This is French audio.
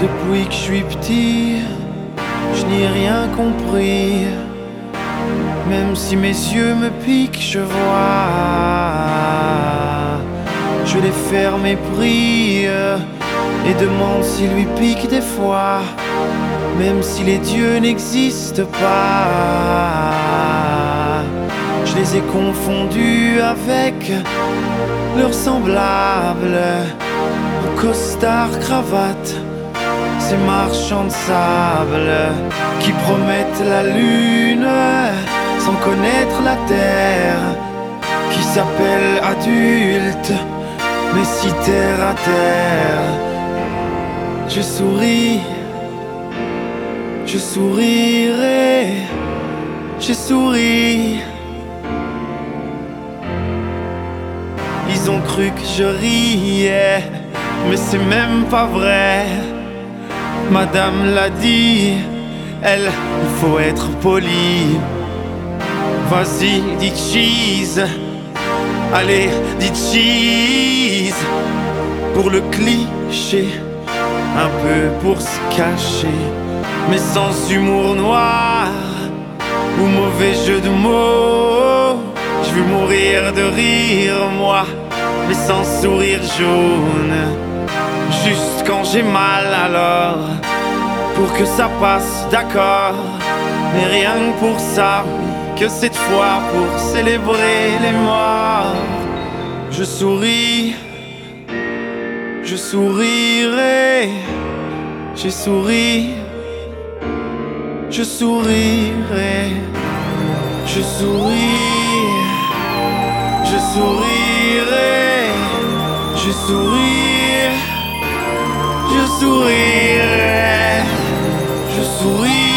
Depuis que je suis petit, je n'ai rien compris. Même si mes yeux me piquent, je vois. Je les ferme et prie et demande s'ils lui piquent des fois. Même si les dieux n'existent pas, je les ai confondus avec leurs semblables. En costard, cravate, ces marchands de sable qui promettent la lune sans connaître la terre, qui s'appellent adultes mais si terre à terre. Je souris, je sourirai, j'ai souri. Ils ont cru que je riais, mais c'est même pas vrai. Madame l'a dit, elle, il faut être poli. Vas-y, dis cheese, allez, dis cheese. Pour le cliché, un peu pour se cacher, mais sans humour noir ou mauvais jeu de mots. Je veux mourir de rire, moi, mais sans sourire jaune. Juste quand j'ai mal alors, pour que ça passe, d'accord. Mais rien que pour ça, que cette fois pour célébrer les morts. Je souris, je sourirai, j'ai souri. Je sourirai, je souris, je sourirai, je souris, je sourirai, je souris.